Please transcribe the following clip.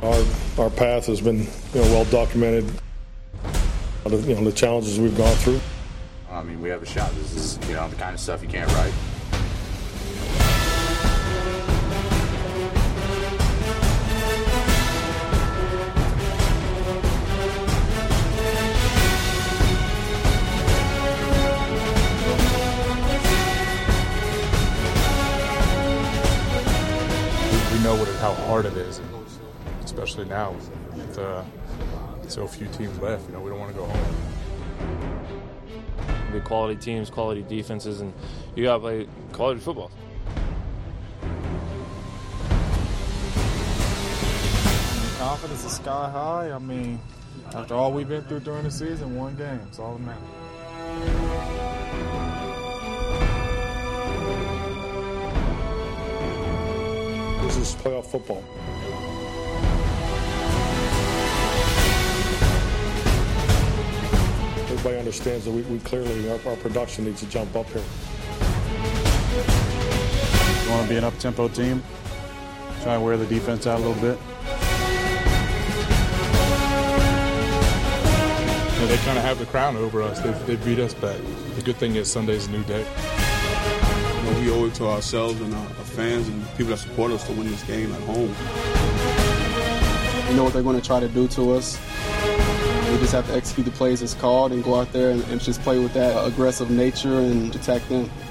Our path has been well documented. The challenges we've gone through. I mean, we have a shot. This is the kind of stuff you can't write. We know how hard it is, especially now with so few teams left. We don't want to go home. The quality teams, quality defenses, and you got to play quality football. Confidence is sky high. I mean, after all we've been through during the season, one game, it's all that matters. This is playoff football. Everybody understands that we clearly, our production needs to jump up here. You want to be an up-tempo team, try and wear the defense out a little bit. They kind of have the crown over us. They beat us back. The good thing is Sunday's a new day. We owe it to ourselves and our fans and people that support us to win this game at home. We know what they're going to try to do to us. We just have to execute the plays as called and go out there and just play with that aggressive nature and attack them.